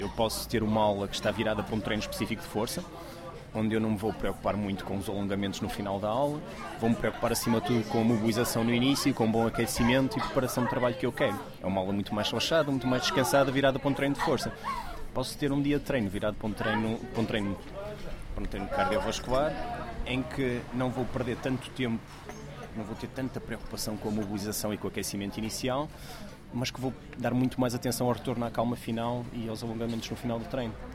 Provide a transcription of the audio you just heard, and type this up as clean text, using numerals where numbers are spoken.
Eu posso ter uma aula que está virada para um treino específico de força, onde eu não me vou preocupar muito com os alongamentos no final da aula, vou-me preocupar acima de tudo com a mobilização no início, com um bom aquecimento e preparação de trabalho que eu quero. É uma aula muito mais relaxada, muito mais descansada, virada para um treino de força. Posso ter um dia de treino virado para um treino cardiovascular, em que não vou perder tanto tempo, não vou ter tanta preocupação com a mobilização e com o aquecimento inicial, mas que vou dar muito mais atenção ao retorno à calma final e aos alongamentos no final do treino.